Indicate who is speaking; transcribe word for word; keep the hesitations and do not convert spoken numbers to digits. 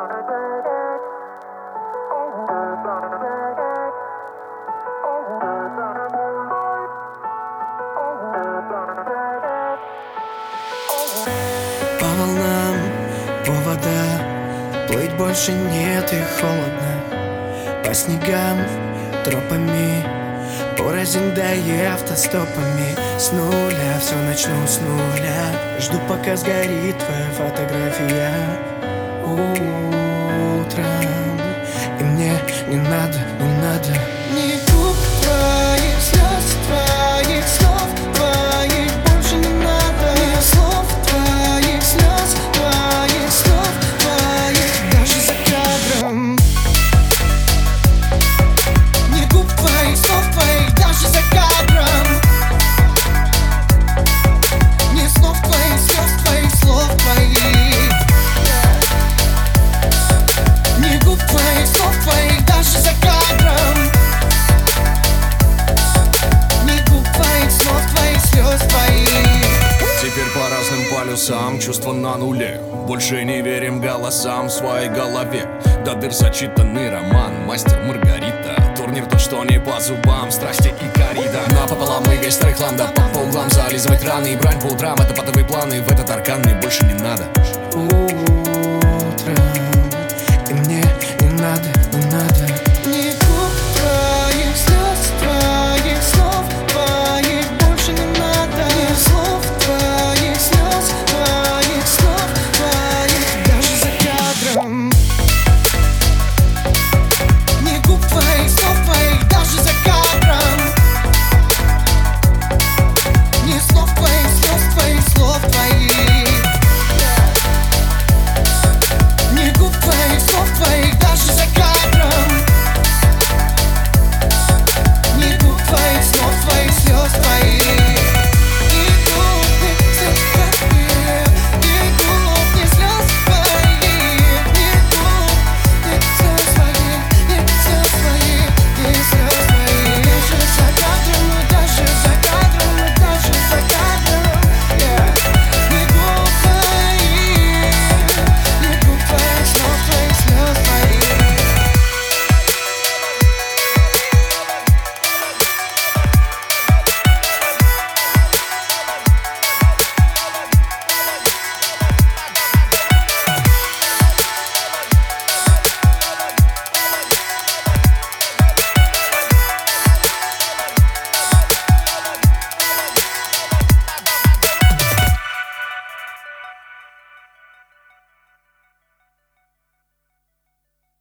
Speaker 1: По волнам, по вода, плыть больше нет и холодно. По снегам, тропами, порознь да и автостопами. С нуля все начну с нуля. Жду, пока сгорит твоя фотография утром. И мне не надо, не надо ни губ твоих, слез твоих, слов твоих больше не надо. Ни слов твоих, слез твоих, слов твоих даже за кадром. Ни губ твоих, слов твоих даже за кадром. Ни слов твоих, слез твоих, слов твоих. Ни губ твоих, слов твоих даже за кадром. Ни губ твоих, слов твоих, слез твоих.
Speaker 2: Теперь по разным полюсам, чувства на нуле. Больше не верим голосам в своей голове. До дыр зачитанный роман, мастер Маргарита. Турнир тот, что не по зубам, страсти и коррида. Напополам мы весь трек ланда, по углам зализывать раны. И брать по утрам, это потовые планы. В этот аркан мне больше не надо.